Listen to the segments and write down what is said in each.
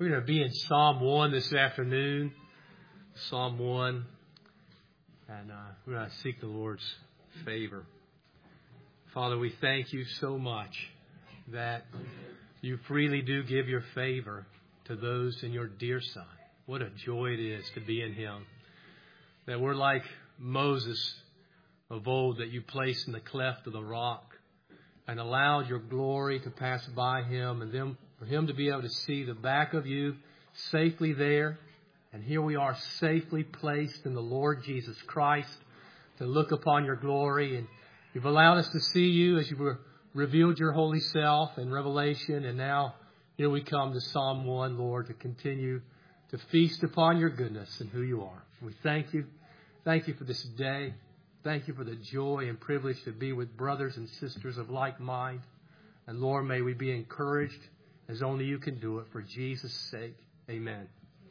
We're going to be in Psalm 1 this afternoon. Psalm 1. And we're going to seek the Lord's favor. Father, we thank you so much that you freely do give your favor to those in your dear Son. What a joy it is to be in Him. That we're like Moses of old that you placed in the cleft of the rock and allowed your glory to pass by him, and then for him to be able to see the back of you safely there. And here we are safely placed in the Lord Jesus Christ to look upon your glory. And you've allowed us to see you as you revealed your holy self in Revelation. And now here we come to Psalm 1, Lord, to continue to feast upon your goodness and who you are. We thank you. Thank you for this day. Thank you for the joy and privilege to be with brothers and sisters of like mind. And Lord, may we be encouraged as only you can do it for Jesus' sake. Amen.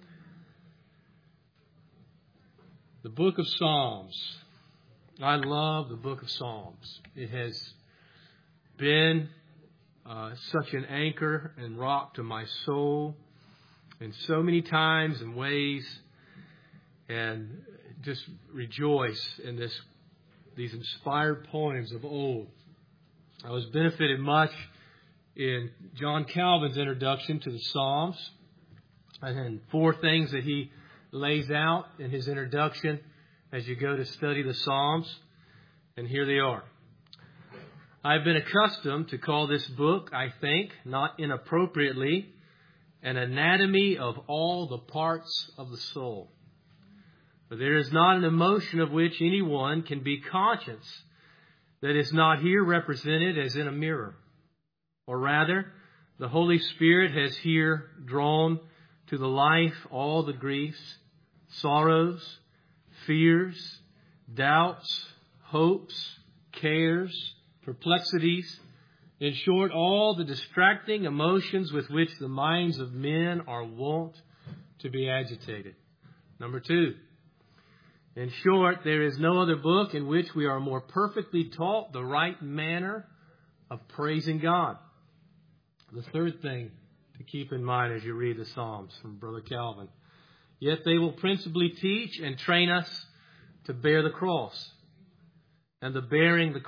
The book of Psalms. I love the book of Psalms. It has been such an anchor and rock to my soul in so many times and ways. And just rejoice in these inspired poems of old. I was benefited much in John Calvin's introduction to the Psalms, and 4 things that he lays out in his introduction as you go to study the Psalms, and here they are. I've been accustomed to call this book, I think, not inappropriately, an anatomy of all the parts of the soul. But there is not an emotion of which anyone can be conscious that is not here represented as in a mirror. Or rather, the Holy Spirit has here drawn to the life all the griefs, sorrows, fears, doubts, hopes, cares, perplexities, in short, all the distracting emotions with which the minds of men are wont to be agitated. Number 2. In short, there is no other book in which we are more perfectly taught the right manner of praising God. The 3rd thing to keep in mind as you read the Psalms from Brother Calvin. Yet they will principally teach and train us to bear the cross. And the bearing of the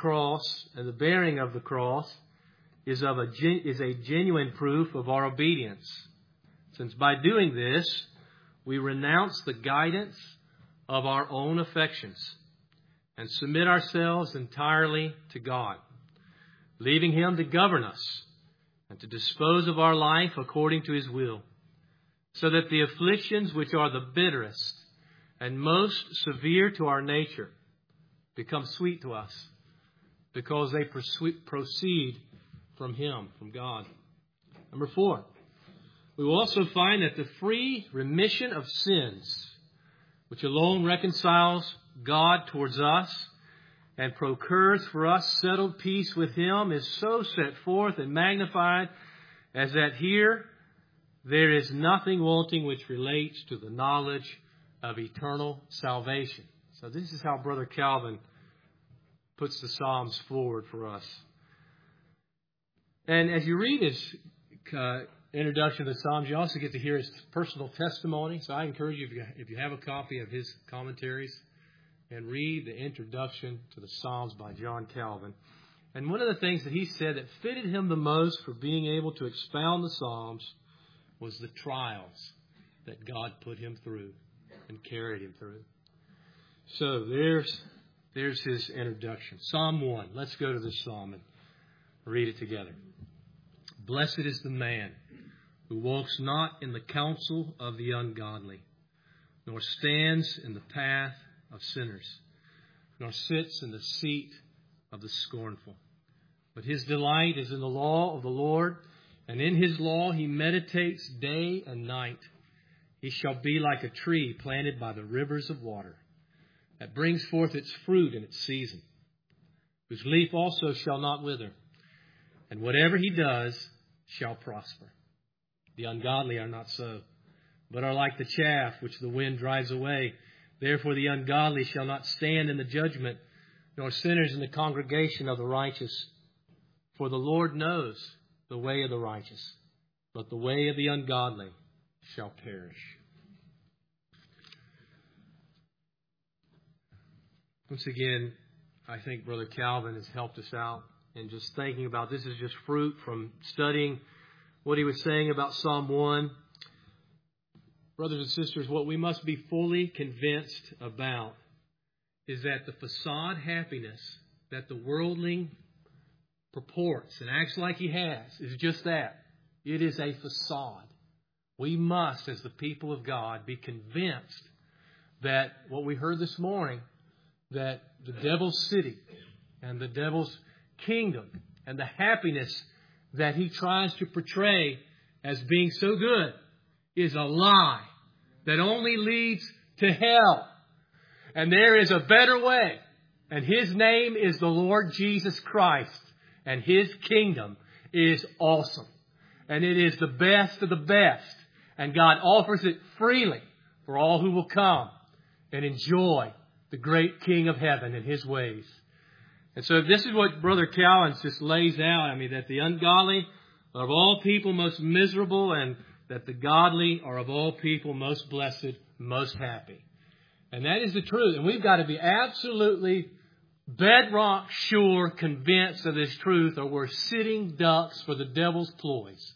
cross is a genuine proof of our obedience. Since by doing this, we renounce the guidance of our own affections and submit ourselves entirely to God, leaving Him to govern us and to dispose of our life according to His will, so that the afflictions which are the bitterest and most severe to our nature become sweet to us because they proceed from Him, from God. Number 4, we will also find that the free remission of sins, which alone reconciles God towards us and procures for us settled peace with Him, is so set forth and magnified as that here there is nothing wanting which relates to the knowledge of eternal salvation. So this is how Brother Calvin puts the Psalms forward for us. And as you read his introduction to the Psalms, you also get to hear his personal testimony. So I encourage you, if you have a copy of his commentaries, and read the introduction to the Psalms by John Calvin. And one of the things that he said that fitted him the most for being able to expound the Psalms was the trials that God put him through and carried him through. So there's his introduction. Psalm 1. Let's go to this psalm and read it together. Blessed is the man who walks not in the counsel of the ungodly, nor stands in the path of sinners, nor sits in the seat of the scornful. But his delight is in the law of the Lord, and in his law he meditates day and night. He shall be like a tree planted by the rivers of water, that brings forth its fruit in its season, whose leaf also shall not wither, and whatever he does shall prosper. The ungodly are not so, but are like the chaff which the wind drives away. Therefore the ungodly shall not stand in the judgment, nor sinners in the congregation of the righteous. For the Lord knows the way of the righteous, but the way of the ungodly shall perish. Once again, I think Brother Calvin has helped us out in just thinking about this is just fruit from studying what he was saying about Psalm 1. Brothers and sisters, what we must be fully convinced about is that the facade happiness that the worldling purports and acts like he has is just that. It is a facade. We must, as the people of God, be convinced that what we heard this morning, that the devil's city and the devil's kingdom and the happiness that he tries to portray as being so good is a lie that only leads to hell. And there is a better way. And His name is the Lord Jesus Christ. And His kingdom is awesome. And it is the best of the best. And God offers it freely for all who will come and enjoy the great King of heaven and His ways. And so this is what Brother Calvin just lays out. I mean, that the ungodly are of all people most miserable, and that the godly are of all people most blessed, most happy. And that is the truth. And we've got to be absolutely bedrock sure, convinced of this truth, or we're sitting ducks for the devil's ploys.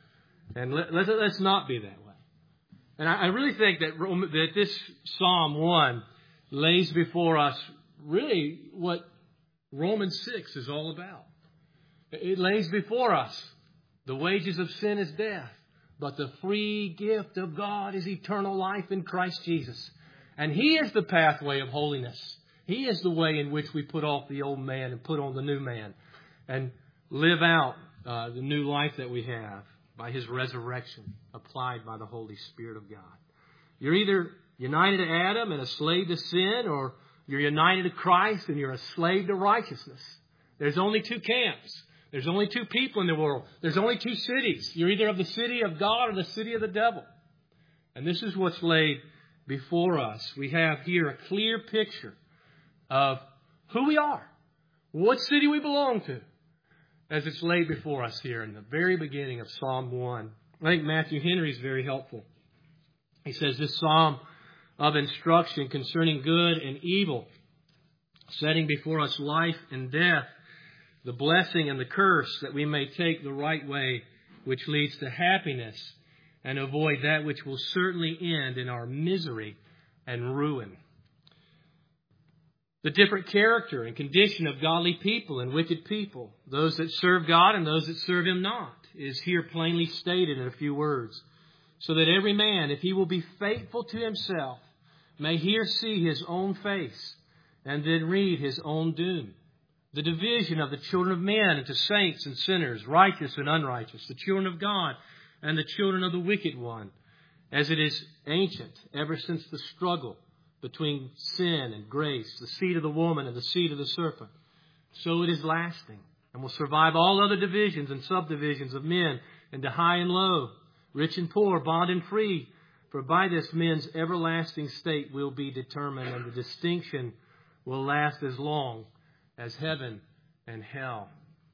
And let's not be that way. And I really think that this Psalm 1 lays before us really what Romans 6 is all about. It lays before us the wages of sin is death, but the free gift of God is eternal life in Christ Jesus. And He is the pathway of holiness. He is the way in which we put off the old man and put on the new man and live out the new life that we have by His resurrection applied by the Holy Spirit of God. You're either united to Adam and a slave to sin, or you're united to Christ and you're a slave to righteousness. There's only two camps. There's only two people in the world. There's only two cities. You're either of the city of God or the city of the devil. And this is what's laid before us. We have here a clear picture of who we are, what city we belong to, as it's laid before us here in the very beginning of Psalm 1. I think Matthew Henry is very helpful. He says this psalm of instruction concerning good and evil, setting before us life and death, the blessing and the curse, that we may take the right way, which leads to happiness, and avoid that which will certainly end in our misery and ruin. The different character and condition of godly people and wicked people, those that serve God and those that serve Him not, is here plainly stated in a few words. So that every man, if he will be faithful to himself, may here see his own face and then read his own doom. The division of the children of men into saints and sinners, righteous and unrighteous, the children of God and the children of the wicked one, as it is ancient, ever since the struggle between sin and grace, the seed of the woman and the seed of the serpent. So it is lasting, and will survive all other divisions and subdivisions of men into high and low, rich and poor, bond and free. For by this men's everlasting state will be determined, and the distinction will last as long as heaven and hell.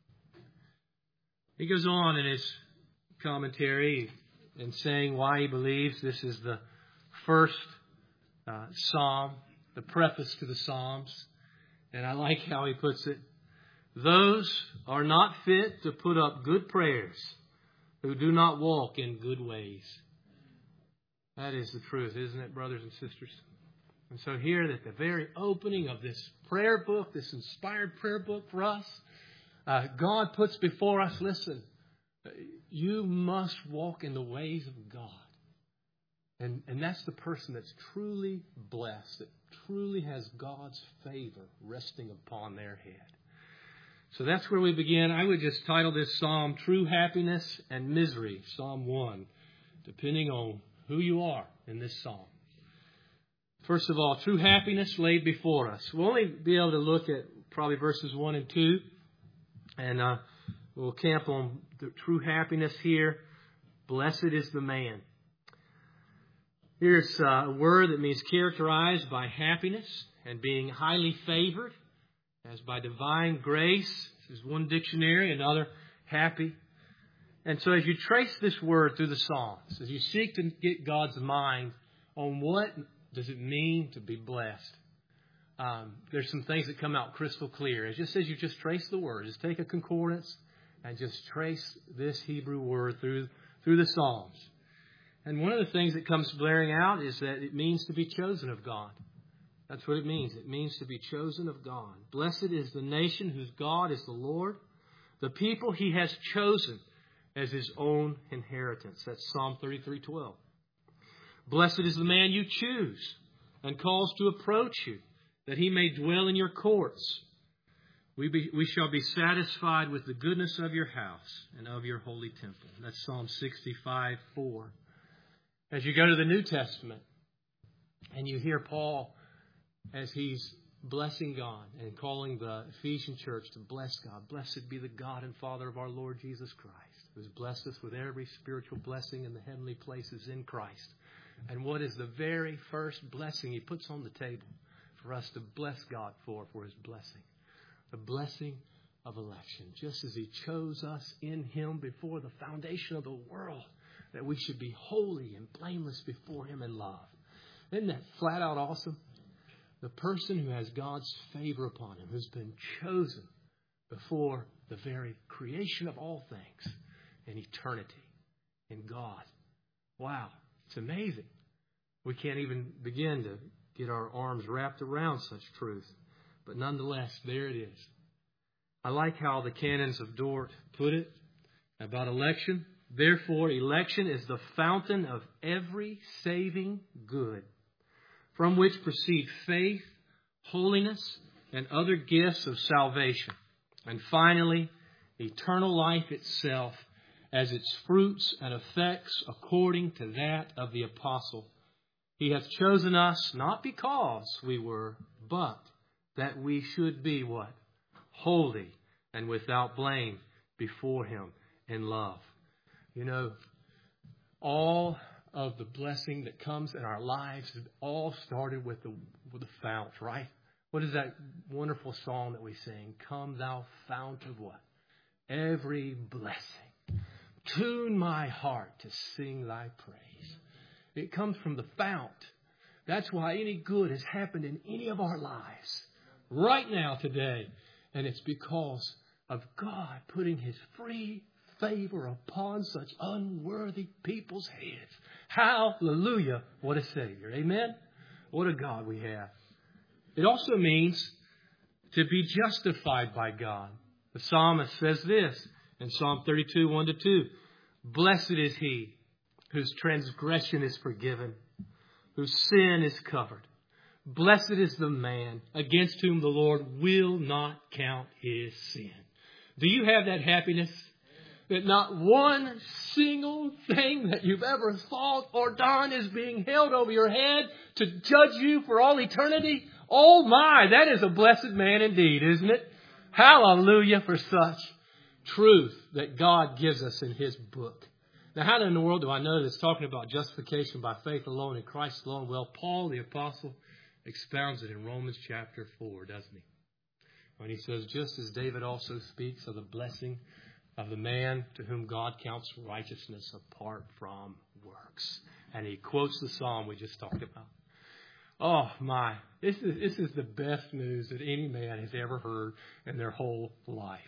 He goes on in his commentary in saying why he believes this is the first psalm, the preface to the Psalms. And I like how he puts it. Those are not fit to put up good prayers who do not walk in good ways. That is the truth, isn't it, brothers and sisters? And so here at the very opening of this prayer book, this inspired prayer book for us, God puts before us, listen, you must walk in the ways of God. And that's the person that's truly blessed, that truly has God's favor resting upon their head. So that's where we begin. I would just title this psalm, True Happiness and Misery, Psalm 1, depending on who you are in this psalm. First of all, true happiness laid before us. We'll only be able to look at probably verses 1 and 2. And we'll camp on the true happiness here. Blessed is the man. Here's a word that means characterized by happiness and being highly favored, as by divine grace. This is one dictionary, another happy. And so as you trace this word through the Psalms, as you seek to get God's mind on what does it mean to be blessed, there's some things that come out crystal clear. It's just as you just trace the word, just take a concordance and just trace this Hebrew word through the Psalms. And one of the things that comes blaring out is that it means to be chosen of God. That's what it means. It means to be chosen of God. Blessed is the nation whose God is the Lord, the people He has chosen as His own inheritance. That's Psalm 33:12. Blessed is the man you choose and calls to approach you, that He may dwell in your courts. We shall be satisfied with the goodness of your house and of your holy temple. That's Psalm 65:4. As you go to the New Testament and you hear Paul as he's blessing God and calling the Ephesian church to bless God. Blessed be the God and Father of our Lord Jesus Christ, who has blessed us with every spiritual blessing in the heavenly places in Christ. And what is the very first blessing He puts on the table for us to bless God for His blessing? The blessing of election. Just as He chose us in Him before the foundation of the world, that we should be holy and blameless before Him in love. Isn't that flat out awesome? The person who has God's favor upon him, who's been chosen before the very creation of all things in eternity, in God. Wow, it's amazing. We can't even begin to get our arms wrapped around such truth. But nonetheless, there it is. I like how the canons of Dort put it about election. Therefore, election is the fountain of every saving good, from which proceed faith, holiness, and other gifts of salvation. And finally, eternal life itself as its fruits and effects according to that of the apostle. He hath chosen us not because we were, but that we should be what? Holy and without blame before Him in love. You know, all of the blessing that comes in our lives all started with the fount, right? What is that wonderful song that we sing? Come thou fount of what? Every blessing. Tune my heart to sing thy praise. It comes from the fount. That's why any good has happened in any of our lives right now today. And it's because of God putting His free favor upon such unworthy people's heads. Hallelujah. What a Savior. Amen. What a God we have. It also means to be justified by God. The psalmist says this in Psalm 32, 1-2. Blessed is he whose transgression is forgiven, whose sin is covered. Blessed is the man against whom the Lord will not count his sin. Do you have that happiness? That not one single thing that you've ever thought or done is being held over your head to judge you for all eternity? Oh my, that is a blessed man indeed, isn't it? Hallelujah for such truth that God gives us in His book. Now, how in the world do I know that it's talking about justification by faith alone in Christ alone? Well, Paul the Apostle expounds it in Romans chapter 4, doesn't he? When he says, just as David also speaks of the blessing of the man to whom God counts righteousness apart from works. And he quotes the psalm we just talked about. Oh my, this is the best news that any man has ever heard in their whole life.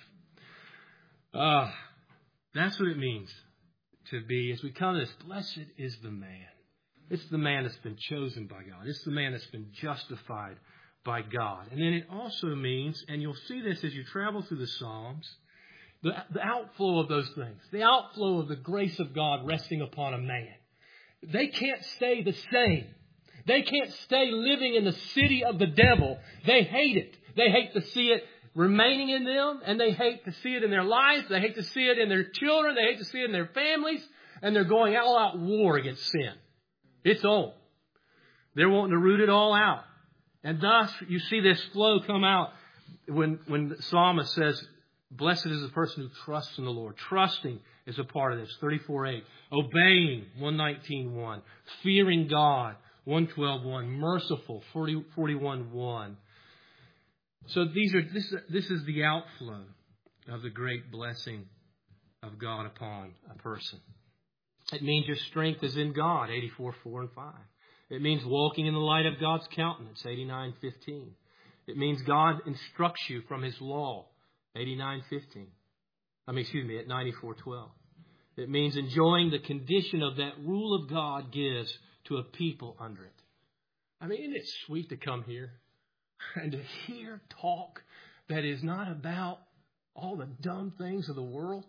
That's what it means to be, as we come to this, blessed is the man. It's the man that's been chosen by God. It's the man that's been justified by God. And then it also means, and you'll see this as you travel through the Psalms, the outflow of those things, the outflow of the grace of God resting upon a man. They can't stay the same. They can't stay living in the city of the devil. They hate it. They hate to see it remaining in them, and they hate to see it in their lives. They hate to see it in their children. They hate to see it in their families, and they're going all out war against sin. It's on. They're wanting to root it all out. And thus, you see this flow come out when the psalmist says, blessed is the person who trusts in the Lord. Trusting is a part of this. 34:8. Obeying, 119:1. Fearing God, 112:1. Merciful, 41:1. So this is the outflow of the great blessing of God upon a person. It means your strength is in God, 84:4 and 5. It means walking in the light of God's countenance, 89:15. It means God instructs you from His law, 89:15. At 94:12. It means enjoying the condition of that rule of God gives to a people under it. I mean, isn't it sweet to come here and to hear talk that is not about all the dumb things of the world,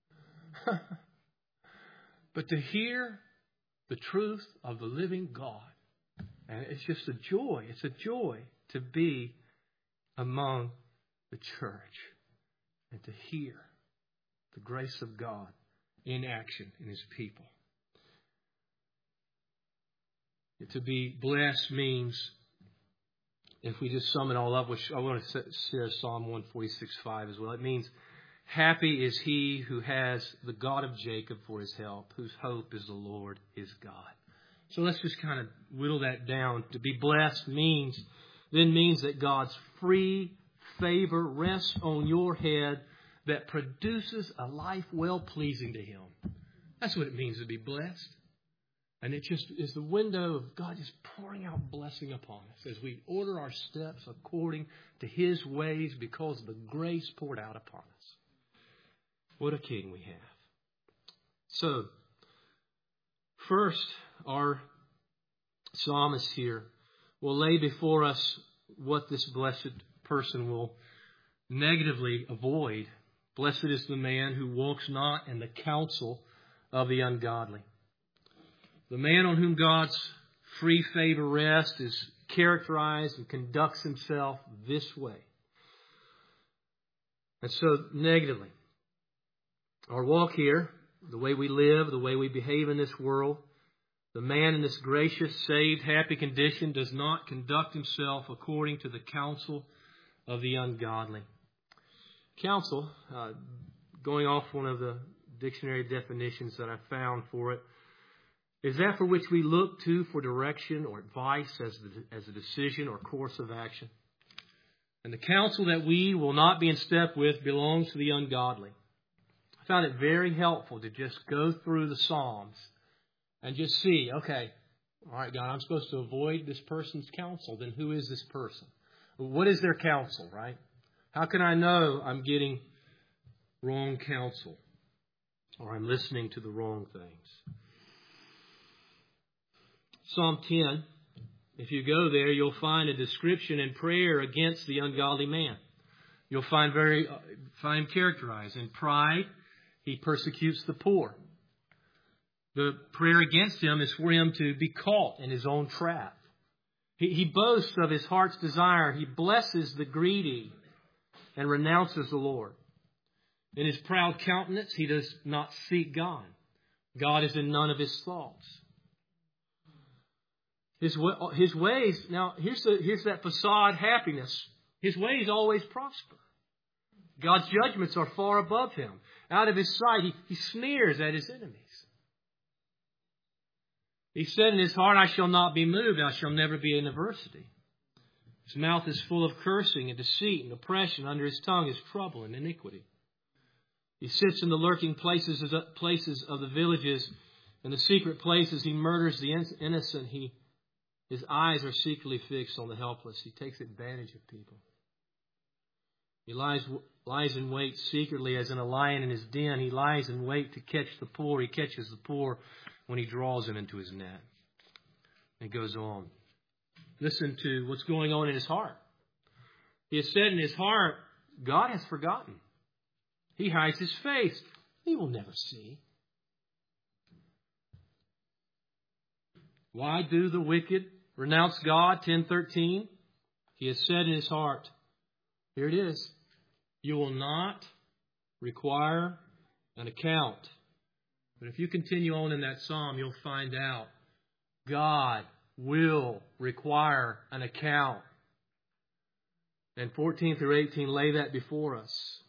but to hear the truth of the living God. And it's just a joy. It's a joy to be among the church and to hear the grace of God in action in His people. To be blessed means, if we just sum it all up, which I want to share Psalm 146:5 as well. It means, happy is he who has the God of Jacob for his help, whose hope is the Lord his God. So let's just kind of whittle that down. To be blessed means that God's free favor rests on your head that produces a life well-pleasing to Him. That's what it means to be blessed. And it just is the window of God just pouring out blessing upon us as we order our steps according to His ways because of the grace poured out upon us. What a King we have. So, first, our psalmist here will lay before us what this blessed person will negatively avoid. Blessed is the man who walks not in the counsel of the ungodly. The man on whom God's free favor rests is characterized and conducts himself this way. And so, negatively, our walk here, the way we live, the way we behave in this world, the man in this gracious, saved, happy condition does not conduct himself according to the counsel of the ungodly. Counsel, going off one of the dictionary definitions that I found for it, is that for which we look to for direction or advice as a decision or course of action. And the counsel that we will not be in step with belongs to the ungodly. I found it very helpful to just go through the Psalms and just see, okay, all right, God, I'm supposed to avoid this person's counsel. Then who is this person? What is their counsel, right? How can I know I'm getting wrong counsel or I'm listening to the wrong things? Psalm 10, if you go there, you'll find a description and prayer against the ungodly man. You'll find him characterized. In pride, he persecutes the poor. The prayer against him is for him to be caught in his own trap. He boasts of his heart's desire. He blesses the greedy and renounces the Lord. In his proud countenance, he does not seek God. God is in none of his thoughts. His ways, now here's that facade happiness. His ways always prosper. God's judgments are far above him. Out of his sight, he sneers at his enemies. He said in his heart, I shall not be moved. I shall never be in adversity. His mouth is full of cursing and deceit and oppression. Under his tongue is trouble and iniquity. He sits in the lurking places of the villages. In the secret places, he murders the innocent. His eyes are secretly fixed on the helpless. He takes advantage of people. He lies in wait secretly as in a lion in his den. He lies in wait to catch the poor. He catches the poor when he draws them into his net. And it goes on. Listen to what's going on in his heart. He has said in his heart, God has forgotten. He hides his face. He will never see. Why do the wicked renounce God? 10:13. He has said in his heart, here it is, you will not require an account. But if you continue on in that psalm, you'll find out God will require an account. And 14 through 18 lay that before us.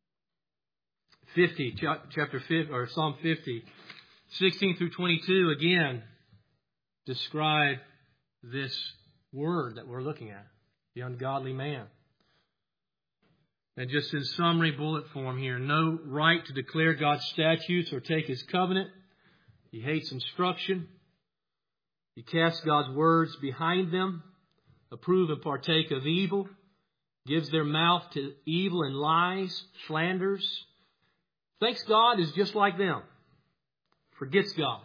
Psalm 50, 16 through 22 again describe this word that we're looking at, the ungodly man. And just in summary bullet form here, no right to declare God's statutes or take His covenant. He hates instruction. He casts God's words behind them, approve and partake of evil, gives their mouth to evil and lies, slanders. Thinks God is just like them. Forgets God.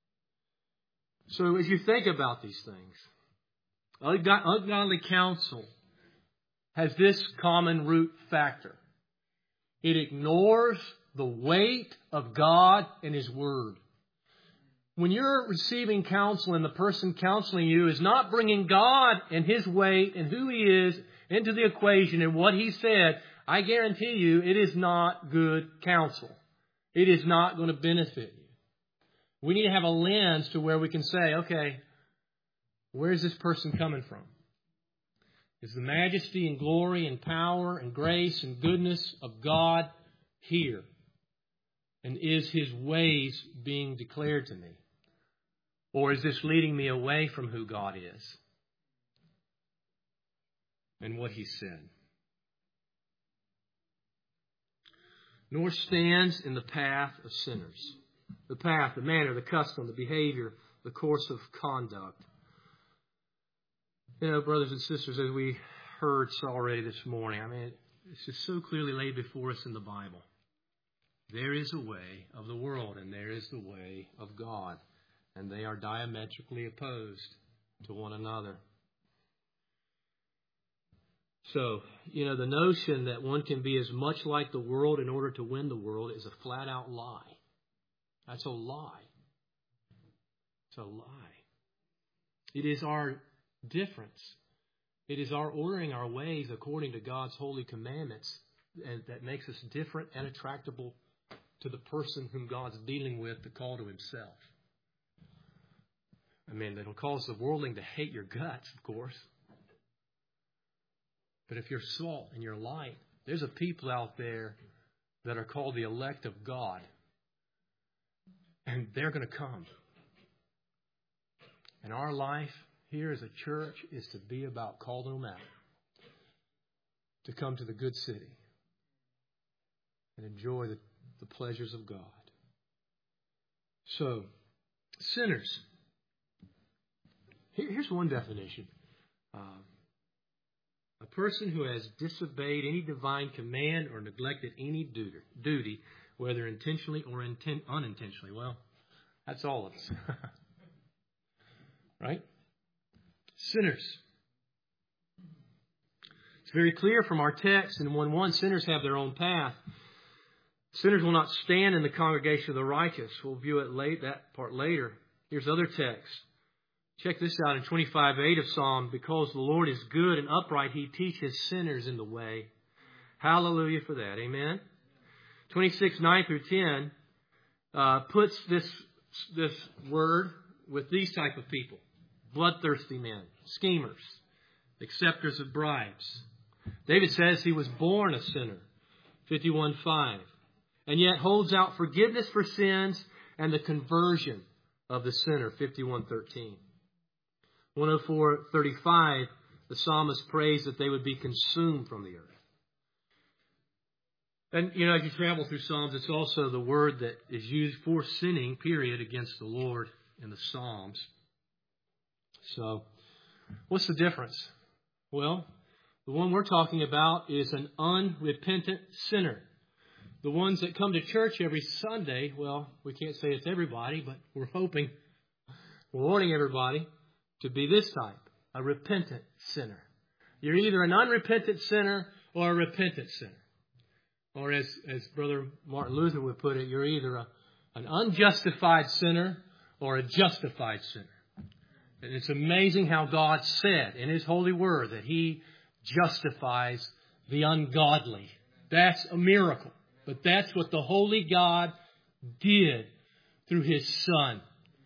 So as you think about these things, ungodly counsel has this common root factor. It ignores the weight of God and His Word. When you're receiving counsel and the person counseling you is not bringing God and His weight and who He is into the equation and what He said, I guarantee you it is not good counsel. It is not going to benefit you. We need to have a lens to where we can say, okay, where is this person coming from? Is the majesty and glory and power and grace and goodness of God here? And is His ways being declared to me? Or is this leading me away from who God is and what He said? Nor stands in the path of sinners. The path, the manner, the custom, the behavior, the course of conduct. You know, brothers and sisters, as we heard already this morning, I mean, it's just so clearly laid before us in the Bible. There is a way of the world and there is the way of God. And they are diametrically opposed to one another. So, you know, the notion that one can be as much like the world in order to win the world is a flat out lie. That's a lie. It's a lie. It is our difference. It is our ordering our ways according to God's holy commandments and that makes us different and attractable to the person whom God's dealing with to call to Himself. I mean, it'll cause the worldling to hate your guts, of course. But if you're salt and you're light, there's a people out there that are called the elect of God. And they're going to come. And our life here as a church is to be about calling them out. To come to the good city. And enjoy the pleasures of God. So, sinners. Here's one definition. A person who has disobeyed any divine command or neglected any duty, whether intentionally or unintentionally. Well, that's all of us. Right? Sinners. It's very clear from our text in 1:1, sinners have their own path. Sinners will not stand in the congregation of the righteous. We'll view that part later. Here's other text. Check this out in 25:8 of Psalm. Because the Lord is good and upright, He teaches sinners in the way. Hallelujah for that. Amen. 26:9 through 10 puts this word with these type of people. Bloodthirsty men, schemers, acceptors of bribes. David says he was born a sinner. 51:5. And yet holds out forgiveness for sins and the conversion of the sinner. 51:13. 104:35, the psalmist prays that they would be consumed from the earth. And, you know, as you travel through Psalms, it's also the word that is used for sinning, period, against the Lord in the Psalms. So, what's the difference? Well, the one we're talking about is an unrepentant sinner. The ones that come to church every Sunday, well, we can't say it's everybody, but we're warning everybody to be this type, a repentant sinner. You're either an unrepentant sinner or a repentant sinner. Or as Brother Martin Luther would put it, you're either an unjustified sinner or a justified sinner. And it's amazing how God said in His holy word that He justifies the ungodly. That's a miracle. But that's what the holy God did through His Son.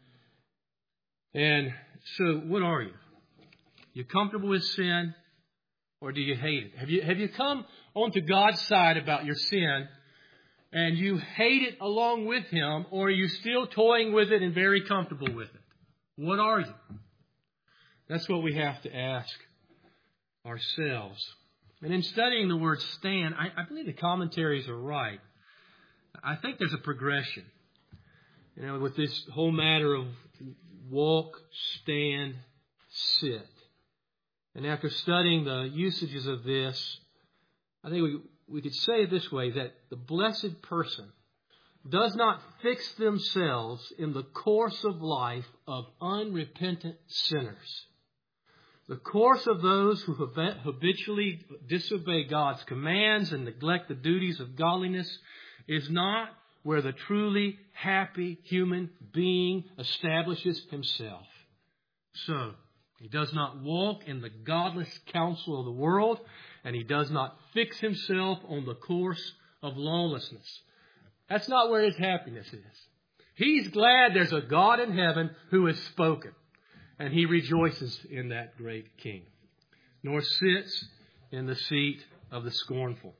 And so, what are you? You comfortable with sin, or do you hate it? Have you come onto God's side about your sin, and you hate it along with Him, or are you still toying with it and very comfortable with it? What are you? That's what we have to ask ourselves. And in studying the word stand, I believe the commentaries are right. I think there's a progression. With this whole matter of walk, stand, sit. And after studying the usages of this, I think we could say it this way, that the blessed person does not fix themselves in the course of life of unrepentant sinners. The course of those who habitually disobey God's commands and neglect the duties of godliness is not where the truly happy human being establishes himself. So, he does not walk in the godless counsel of the world, and he does not fix himself on the course of lawlessness. That's not where his happiness is. He's glad there's a God in heaven who has spoken, and he rejoices in that great King, nor sits in the seat of the scornful.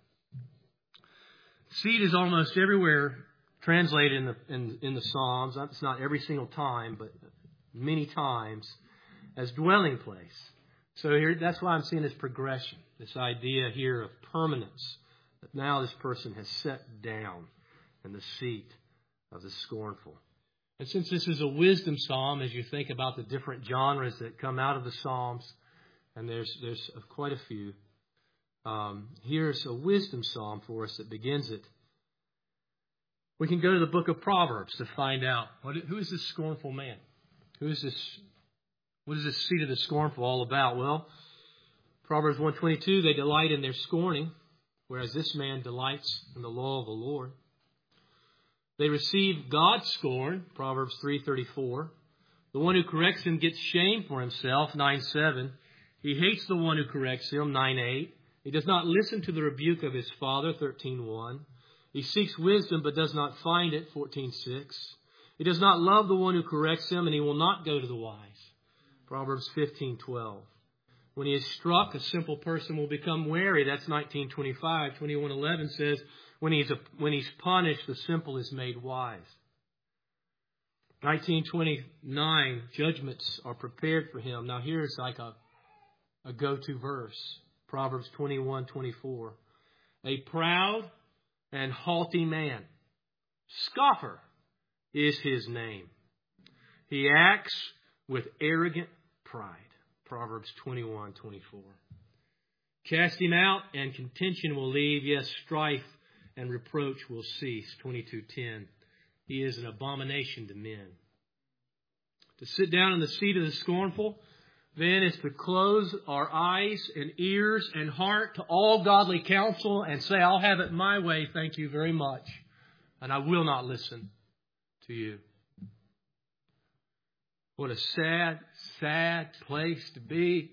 Seat is almost everywhere translated in the Psalms. It's not every single time, but many times, as dwelling place. So here, that's why I'm seeing this progression, this idea here of permanence, that now this person has sat down in the seat of the scornful. And since this is a wisdom psalm, as you think about the different genres that come out of the Psalms, and there's quite a few, here's a wisdom psalm for us that begins it. We can go to the book of Proverbs to find out who is this scornful man? Who is this? What is this seat of the scornful all about? Well, Proverbs 1:22, they delight in their scorning, whereas this man delights in the law of the Lord. They receive God's scorn, Proverbs 3:34. The one who corrects him gets shame for himself, 9:7. He hates the one who corrects him, 9:8. He does not listen to the rebuke of his father, 13:1. He seeks wisdom but does not find it, 14:6. He does not love the one who corrects him, and he will not go to the wise, Proverbs 15:12. When he is struck, a simple person will become wary. That's 19:25. 21:11 says, when he's punished, the simple is made wise. 19:29, judgments are prepared for him. Now here's like a go-to verse. Proverbs 21:24. A proud and haughty man, scoffer is his name. He acts with arrogant pride. Proverbs 21:24. Cast him out, and contention will leave. Yes, strife and reproach will cease. 22:10. He is an abomination to men. To sit down in the seat of the scornful, then, is to close our eyes and ears and heart to all godly counsel and say, I'll have it my way, thank you very much, and I will not listen to you. What a sad, sad place to be.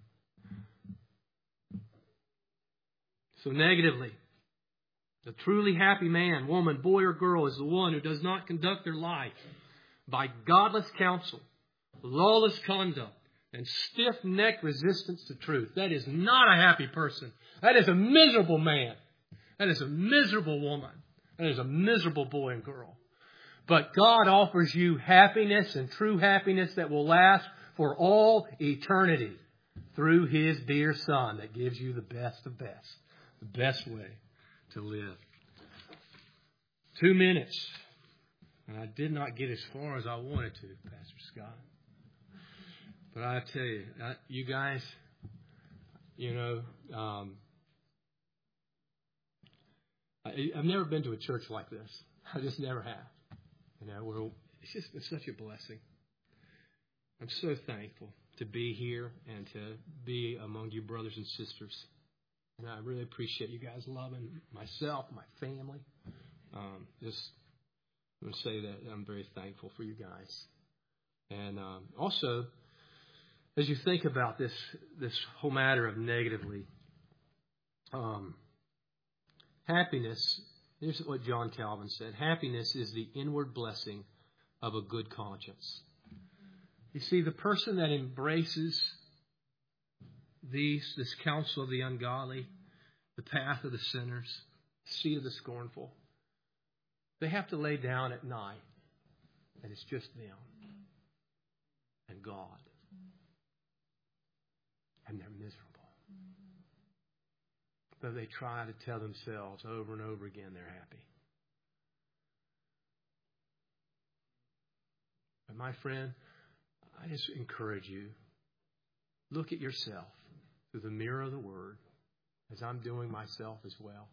So negatively, the truly happy man, woman, boy, or girl is the one who does not conduct their life by godless counsel, lawless conduct, and stiff-necked resistance to truth. That is not a happy person. That is a miserable man. That is a miserable woman. That is a miserable boy and girl. But God offers you happiness and true happiness that will last for all eternity through His dear Son that gives you the best of best, the best way to live. 2 minutes. And I did not get as far as I wanted to, Pastor Scott. But I tell you, you guys, I've never been to a church like this. I just never have. It's just been such a blessing. I'm so thankful to be here and to be among you brothers and sisters. And I really appreciate you guys loving myself, my family. I'm going to say that I'm very thankful for you guys. And also, as you think about this whole matter of negatively, happiness, here's what John Calvin said. Happiness is the inward blessing of a good conscience. You see, the person that embraces this counsel of the ungodly, the path of the sinners, the seat of the scornful, they have to lay down at night, and it's just them and God. And they're miserable. though they try to tell themselves over and over again they're happy. But my friend, I just encourage you, look at yourself through the mirror of the Word, as I'm doing myself as well.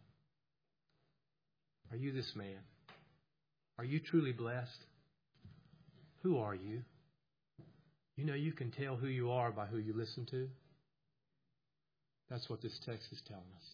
Are you this man? Are you truly blessed? Who are you? You know, you can tell who you are by who you listen to. That's what this text is telling us.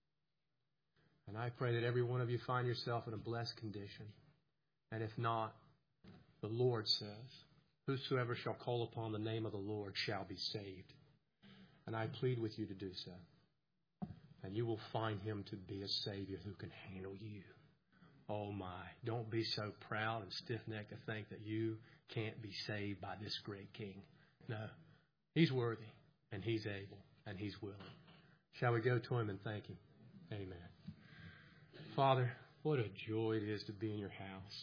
And I pray that every one of you find yourself in a blessed condition. And if not, the Lord says, whosoever shall call upon the name of the Lord shall be saved. And I plead with you to do so. And you will find Him to be a Savior who can handle you. Oh my, don't be so proud and stiff-necked to think that you can't be saved by this great King. No, He's worthy, and He's able, and He's willing. Shall we go to Him and thank Him? Amen. Father, what a joy it is to be in your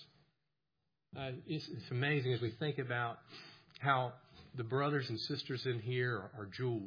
house. It's amazing as we think about how the brothers and sisters in here are jewels.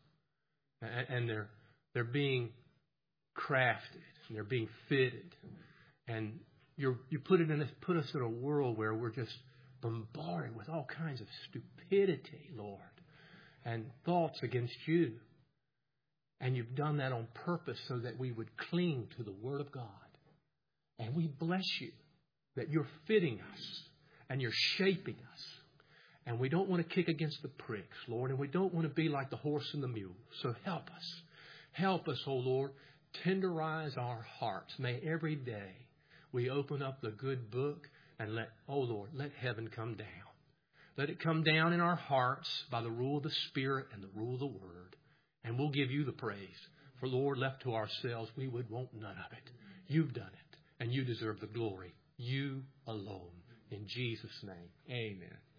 And they're being crafted, and they're being fitted. And you put us in a world where we're just bombarded with all kinds of stupidity, Lord, and thoughts against you. And you've done that on purpose so that we would cling to the Word of God. And we bless you that you're fitting us and you're shaping us. And we don't want to kick against the pricks, Lord, and we don't want to be like the horse and the mule. So help us. Help us, oh Lord, tenderize our hearts. May every day we open up the good book and let heaven come down. Let it come down in our hearts by the rule of the Spirit and the rule of the Word. And we'll give you the praise. For, Lord, left to ourselves, we would want none of it. You've done it, and you deserve the glory. You alone. In Jesus' name, amen.